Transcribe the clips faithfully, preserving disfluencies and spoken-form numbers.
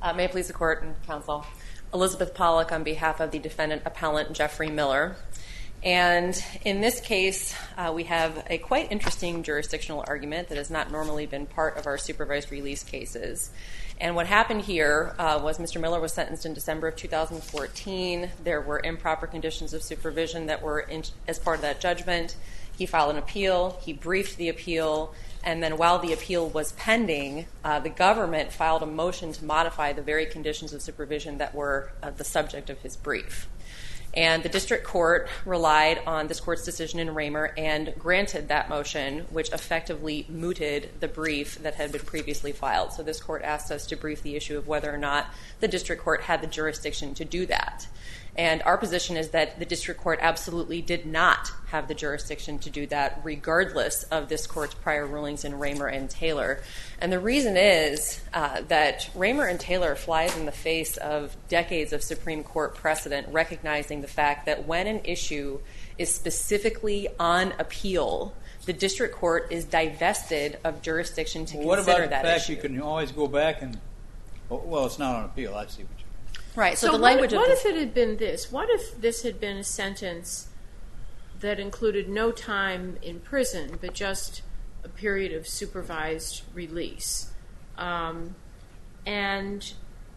Uh, may it please the Court and Counsel. Elizabeth Pollack on behalf of the defendant appellant Jeffrey Miller. And in this case, uh, we have a quite interesting jurisdictional argument that has not normally been part of our supervised release cases. And what happened here uh, was Mister Miller was sentenced in December of two thousand fourteen. There were improper conditions of supervision that were in, as part of that judgment. He filed an appeal. He briefed the appeal. And then while the appeal was pending, uh, the government filed a motion to modify the very conditions of supervision that were uh, the subject of his brief. And the district court relied on this court's decision in Raymer and granted that motion, which effectively mooted the brief that had been previously filed. So this court asked us to brief the issue of whether or not the district court had the jurisdiction to do that. And our position is that the district court absolutely did not have the jurisdiction to do that, regardless of this court's prior rulings in Raymer and Taylor. And the reason is uh, that Raymer and Taylor flies in the face of decades of Supreme Court precedent, recognizing the fact that when an issue is specifically on appeal, the district court is divested of jurisdiction to well, consider that issue. What about the fact you can always go back and, well, it's not on appeal. I see what you mean. Right. So, so the language what, of what if it had been this? What if this had been a sentence that included no time in prison, but just a period of supervised release? Um, and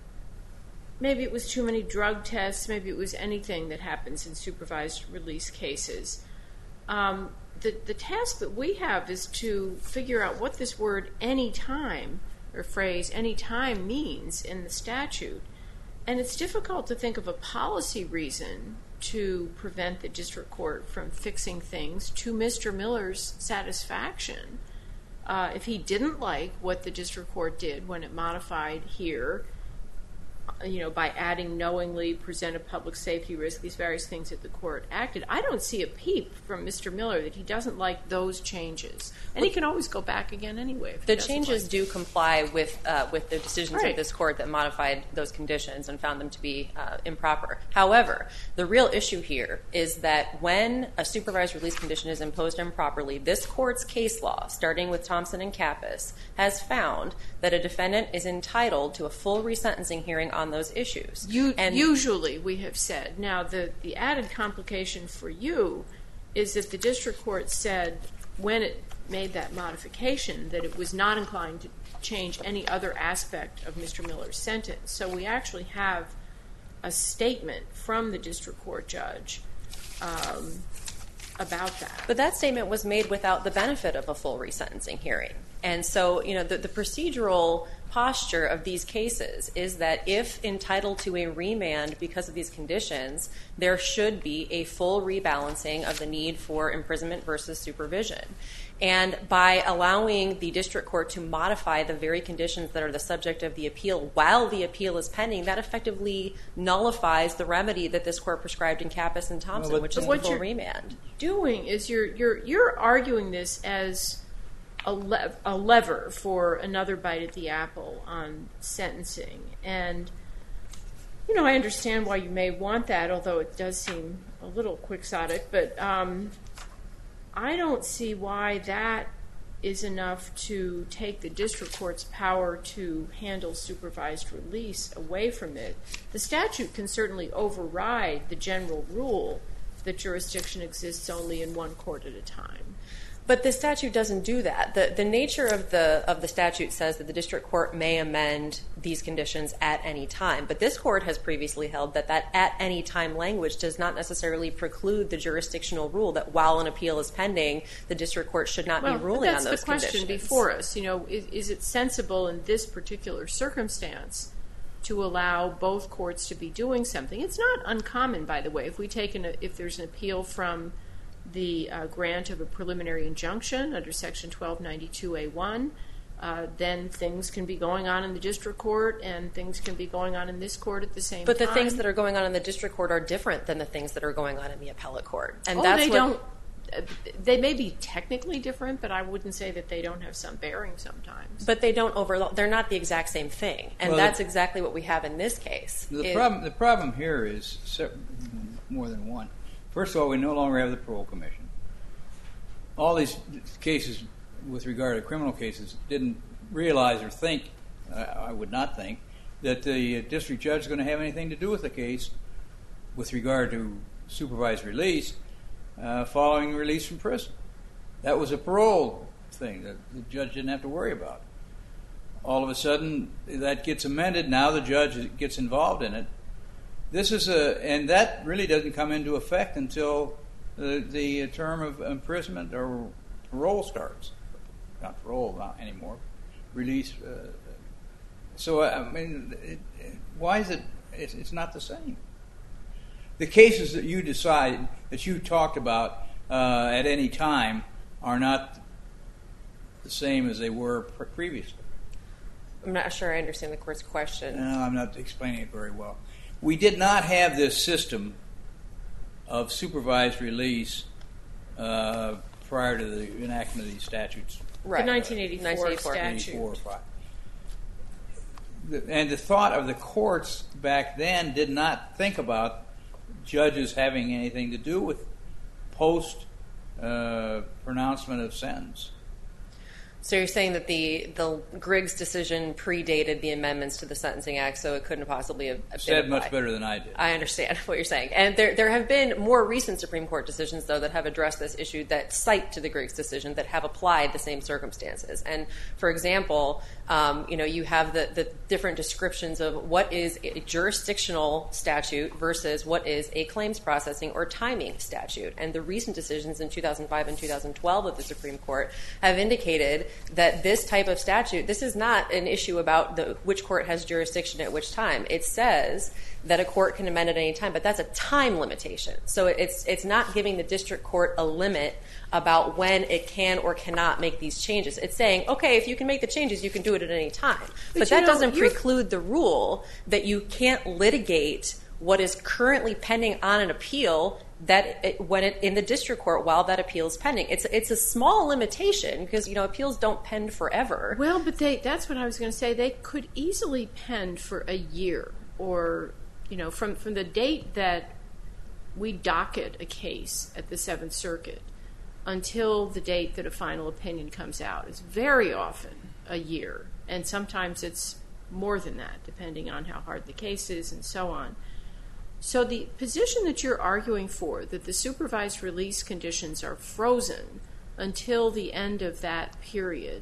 maybe it was too many drug tests. Maybe it was anything that happens in supervised release cases. Um, the, the task that we have is to figure out what this word any time or phrase any time means in the statute. And it's difficult to think of a policy reason to prevent the district court from fixing things to Mister Miller's satisfaction. Uh, if he didn't like what the district court did when it modified here, you know, by adding knowingly present a public safety risk, these various things that the court acted, I don't see a peep from Mister Miller that he doesn't like those changes. And he can always go back again anyway. If the changes like do comply with uh, with the decisions right. of this court that modified those conditions and found them to be uh, improper. However, the real issue here is that when a supervised release condition is imposed improperly, this court's case law, starting with Thompson and Kappas, has found that a defendant is entitled to a full resentencing hearing on those issues. You, and usually, we have said. Now, the, the added complication for you is that the district court said when it made that modification that it was not inclined to change any other aspect of Mister Miller's sentence. So we actually have a statement from the district court judge um, about that. But that statement was made without the benefit of a full resentencing hearing. And so, you know, the, the procedural posture of these cases is that if entitled to a remand because of these conditions, there should be a full rebalancing of the need for imprisonment versus supervision. And by allowing the district court to modify the very conditions that are the subject of the appeal while the appeal is pending, that effectively nullifies the remedy that this court prescribed in Kappas and Thompson, well, which is what the full you're remand. Doing is you're you're you're arguing this as a, le- a lever for another bite at the apple on sentencing. And, you know, I understand why you may want that, although it does seem a little quixotic. But um, I don't see why that is enough to take the district court's power to handle supervised release away from it. The statute can certainly override the general rule that jurisdiction exists only in one court at a time. But the statute doesn't do that. The the nature of the of the statute says that the district court may amend these conditions at any time. But this court has previously held that that at any time language does not necessarily preclude the jurisdictional rule that while an appeal is pending, the district court should not well, be ruling on those conditions. That's the question before us. You know, is, is it sensible in this particular circumstance to allow both courts to be doing something? It's not uncommon, by the way. If we take an, if there's an appeal from the uh, grant of a preliminary injunction under Section twelve ninety-two A one, uh, then things can be going on in the district court and things can be going on in this court at the same but time. But the things that are going on in the district court are different than the things that are going on in the appellate court. And oh, that's they what, don't. Uh, they may be technically different, but I wouldn't say that they don't have some bearing sometimes. But they don't overlap. They're not the exact same thing. And well, that's the, exactly what we have in this case. The it, problem the problem here is more than one. First of all, we no longer have the parole commission. All these cases, with regard to criminal cases, didn't realize or think, uh, I would not think, that the district judge is going to have anything to do with the case with regard to supervised release uh, following release from prison. That was a parole thing that the judge didn't have to worry about. All of a sudden, that gets amended. Now the judge gets involved in it. This is a, and that really doesn't come into effect until the, the term of imprisonment or parole starts. Not parole not anymore. Release. Uh, so I mean, it, it, why is it? It's, it's not the same. The cases that you decide that you talked about uh, at any time are not the same as they were pre- previously. I'm not sure I understand the court's question. No, I'm not explaining it very well. We did not have this system of supervised release uh, prior to the enactment of these statutes. Right. The nineteen eighty-four statute. eighty-four or five. The, and the thought of the courts back then did not think about judges having anything to do with post uh, pronouncement of sentence. So you're saying that the, the Griggs decision predated the amendments to the Sentencing Act, so it couldn't possibly have been Said applied. much better than I did. I understand what you're saying. And there there have been more recent Supreme Court decisions, though, that have addressed this issue that cite to the Griggs decision that have applied the same circumstances. And, for example, um, you know, you have the, the different descriptions of what is a jurisdictional statute versus what is a claims processing or timing statute. And the recent decisions in two thousand five and two thousand twelve of the Supreme Court have indicated that this type of statute, this is not an issue about the, which court has jurisdiction at which time. It says that a court can amend at any time, but that's a time limitation. So it's it's not giving the district court a limit about when it can or cannot make these changes. It's saying, okay, if you can make the changes, you can do it at any time. But, but that know, doesn't preclude the rule that you can't litigate what is currently pending on an appeal that it, when it in the district court while that appeal is pending. It's it's a small limitation because, you know, appeals don't pend forever. Well, but they that's what I was going to say. They could easily pend for a year or, you know, from, from the date that we docket a case at the Seventh Circuit until the date that a final opinion comes out. It's very often a year, and sometimes it's more than that, depending on how hard the case is and so on. So the position that you're arguing for, that the supervised release conditions are frozen until the end of that period,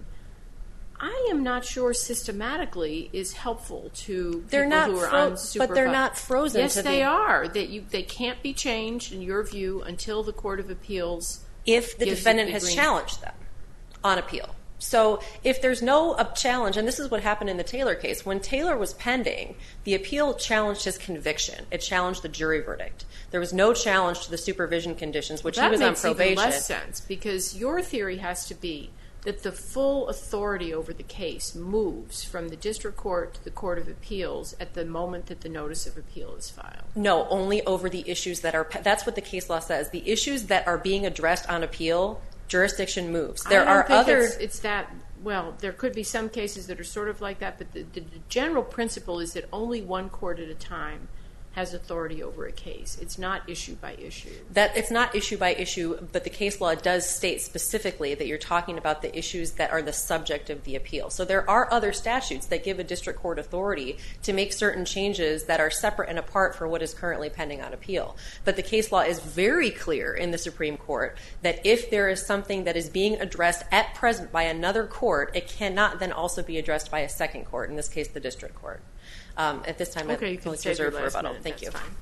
I am not sure systematically is helpful to they're people not who are fro- unsupervised. But they're not frozen. Yes, to they the... are. That you, they can't be changed, in your view, until the Court of Appeals if the defendant has green... challenged them on appeal. So if there's no uh, challenge, and this is what happened in the Taylor case, when Taylor was pending, the appeal challenged his conviction. It challenged the jury verdict. There was no challenge to the supervision conditions, which that he was on probation. That makes even less sense, because your theory has to be that the full authority over the case moves from the district court to the Court of Appeals at the moment that the notice of appeal is filed. No, only over the issues that are, that's what the case law says. The issues that are being addressed on appeal, jurisdiction moves. There I don't are think other. It's, it's that. Well, there could be some cases that are sort of like that, but the, the, the general principle is that only one court at a time has authority over a case. It's not issue by issue. That it's not issue by issue, but the case law does state specifically that you're talking about the issues that are the subject of the appeal. So there are other statutes that give a district court authority to make certain changes that are separate and apart from what is currently pending on appeal. But the case law is very clear in the Supreme Court that if there is something that is being addressed at present by another court, it cannot then also be addressed by a second court, in this case the district court. Um, at this time, okay, I you can let's save your reserve for last rebuttal. minute. Thank That's you. Fine.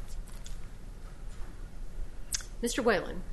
Mister Whalen.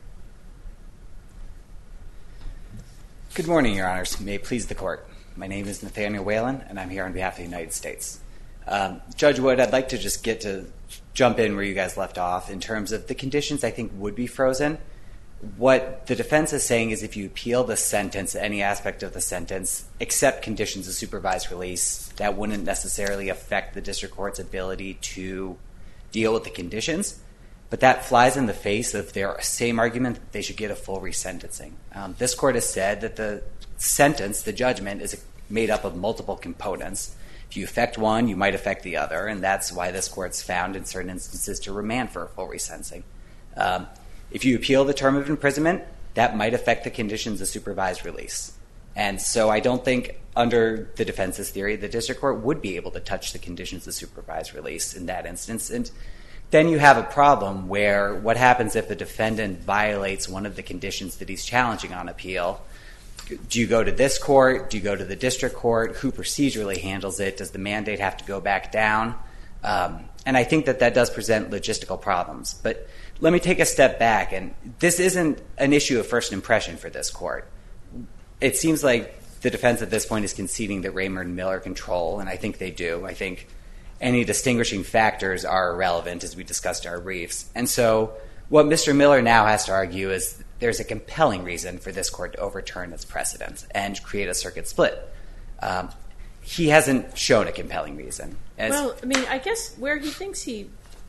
Good morning, Your Honors. May it please the Court. My name is Nathaniel Whalen, and I'm here on behalf of the United States. Um, Judge Wood, I'd like to just get to jump in where you guys left off in terms of the conditions I think would be frozen. What the defense is saying is if you appeal the sentence, any aspect of the sentence, except conditions of supervised release, that wouldn't necessarily affect the district court's ability to deal with the conditions. But that flies in the face of their same argument that they should get a full resentencing. Um, this court has said that the sentence, the judgment, is made up of multiple components. If you affect one, you might affect the other, and that's why this court's found in certain instances to remand for a full resentencing. Um, If you appeal the term of imprisonment, that might affect the conditions of supervised release. And so I don't think under the defense's theory the district court would be able to touch the conditions of supervised release in that instance. And then you have a problem where what happens if the defendant violates one of the conditions that he's challenging on appeal? Do you go to this court? Do you go to the district court? Who procedurally handles it? Does the mandate have to go back down? Um, and I think that that does present logistical problems. But let me take a step back. And this isn't an issue of first impression for this court. It seems like the defense at this point is conceding that Raymer and Miller control, and I think they do. I think any distinguishing factors are irrelevant, as we discussed in our briefs. And so what Mister Miller now has to argue is there's a compelling reason for this court to overturn its precedent and create a circuit split. Um, he hasn't shown a compelling reason. As well, I mean, I guess where he thinks he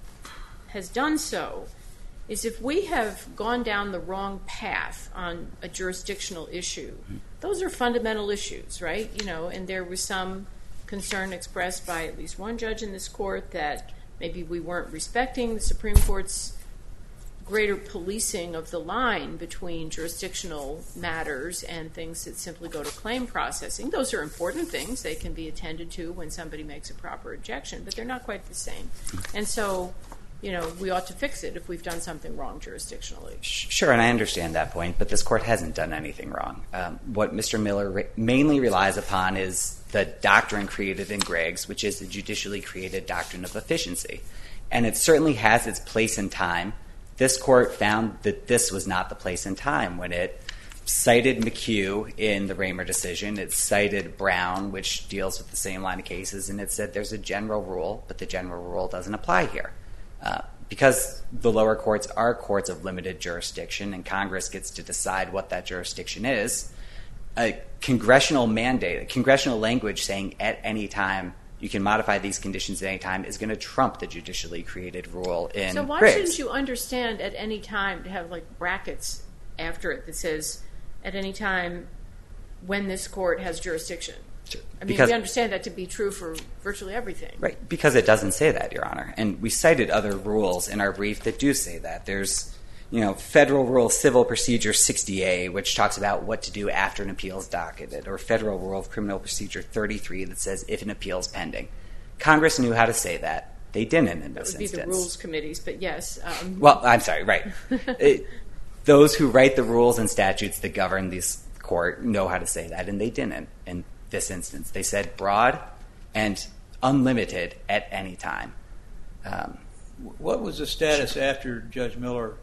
has done so is if we have gone down the wrong path on a jurisdictional issue, mm-hmm. those are fundamental issues, right? You know, and there was some concern expressed by at least one judge in this court that maybe we weren't respecting the Supreme Court's greater policing of the line between jurisdictional matters and things that simply go to claim processing. Those are important things. They can be attended to when somebody makes a proper objection, but they're not quite the same. And so, you know, we ought to fix it if we've done something wrong jurisdictionally. Sure, and I understand that point, but this court hasn't done anything wrong. Um, what Mister Miller re- mainly relies upon is the doctrine created in Greggs, which is the judicially created doctrine of efficiency. And it certainly has its place in time. This court found that this was not the place and time when it cited McHugh in the Raymer decision. It cited Brown, which deals with the same line of cases, and it said there's a general rule, but the general rule doesn't apply here. Uh, because the lower courts are courts of limited jurisdiction and Congress gets to decide what that jurisdiction is, a congressional mandate, a congressional language saying at any time you can modify these conditions at any time is going to trump the judicially created rule in So why Griggs. shouldn't you understand at any time to have like brackets after it that says at any time when this court has jurisdiction? I mean, Because, we understand that to be true for virtually everything. Right, because it doesn't say that, Your Honor. And we cited other rules in our brief that do say that. There's, you know, Federal Rule Civil Procedure sixty A, which talks about what to do after an appeal is docketed, or Federal Rule of Criminal Procedure thirty-three that says if an appeal is pending. Congress knew how to say that. They didn't in this That would be instance. the rules committees, but yes. Um. Well, I'm sorry, right. it, those who write the rules and statutes that govern this court know how to say that, and they didn't in this instance. They said broad and unlimited at any time. Um, What was the status after Judge Miller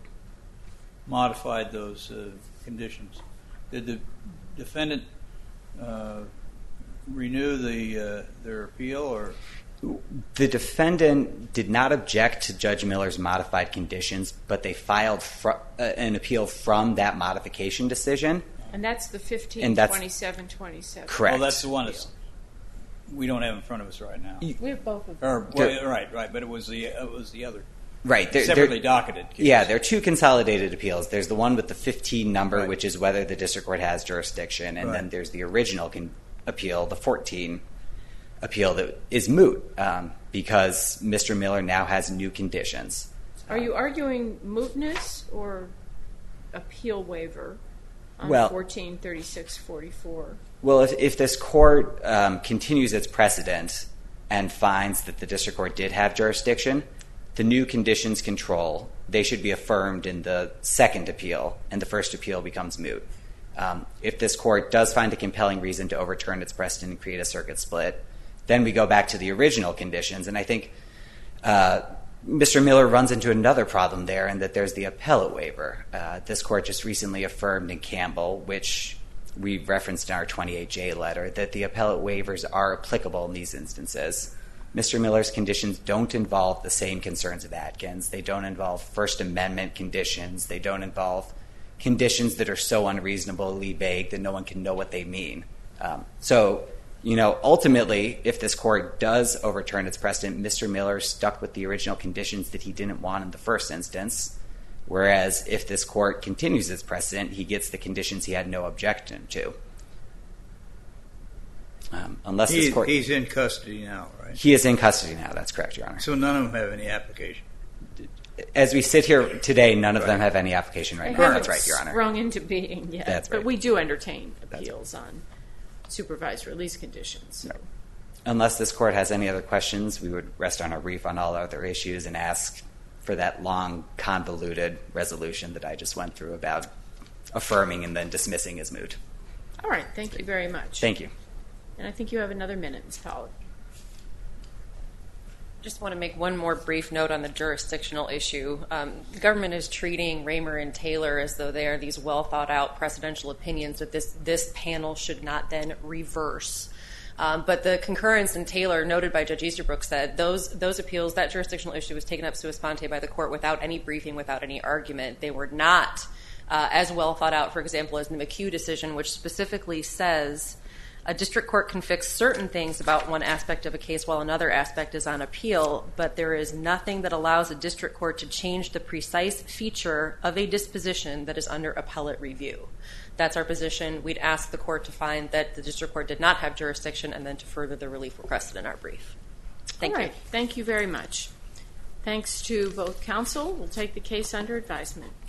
modified those uh, conditions? Did the defendant uh, renew the uh, their appeal, or the defendant did not object to Judge Miller's modified conditions, but they filed fr- uh, an appeal from that modification decision. And that's the fifteen twenty-seven twenty-seven. Correct. Well, that's the one that's we don't have in front of us right now. We have both of them. Or, well, right, right, but it was the it was the other. Right. They're, separately they're, docketed case. Yeah, there are two consolidated appeals. There's the one with the fifteen number, Right. which is whether the district court has jurisdiction, and Right. then there's the original con- appeal, the fourteen appeal that is moot um, because Mister Miller now has new conditions. Are you arguing mootness or appeal waiver on Well- fourteen thirty-six forty-four? Well, if, if this court um, continues its precedent and finds that the district court did have jurisdiction, the new conditions control, they should be affirmed in the second appeal, and the first appeal becomes moot. Um, if this court does find a compelling reason to overturn its precedent and create a circuit split, then we go back to the original conditions. And I think uh, Mister Miller runs into another problem there in that there's the appellate waiver. Uh, this court just recently affirmed in Campbell, which we referenced in our twenty-eight J letter, that the appellate waivers are applicable in these instances. Mister Miller's conditions don't involve the same concerns of Atkins. They don't involve First Amendment conditions. They don't involve conditions that are so unreasonably vague that no one can know what they mean. Um, so, you know, ultimately, if this court does overturn its precedent, Mister Miller stuck with the original conditions that he didn't want in the first instance, whereas if this court continues its precedent, he gets the conditions he had no objection to. Um, unless He, this court... he's in custody now, right? He is in custody now, that's correct, Your Honor. So none of them have any application. as we sit here today, none of them have any application right They now. haven't That's right, Your Honor. sprung into being yet. That's But right. we do entertain appeals on supervised release conditions. So. Right. Unless this court has any other questions, we would rest on our brief on all other issues and ask for that long, convoluted resolution that I just went through about affirming and then dismissing as moot. All right. Thank you very much. Thank you. And I think you have another minute, Miz Powell. Just want to make one more brief note on the jurisdictional issue. Um, the government is treating Raymer and Taylor as though they are these well thought out precedential opinions that this this panel should not then reverse. Um, but the concurrence in Taylor, noted by Judge Easterbrook, said those those appeals, that jurisdictional issue was taken up sua sponte by the court without any briefing, without any argument. They were not uh, as well thought out, for example, as the McHugh decision, which specifically says a district court can fix certain things about one aspect of a case while another aspect is on appeal, but there is nothing that allows a district court to change the precise feature of a disposition that is under appellate review. That's our position. We'd ask the court to find that the district court did not have jurisdiction and then to further the relief requested in our brief. Thank All you. right. Thank you very much. Thanks to both counsel. We'll take the case under advisement.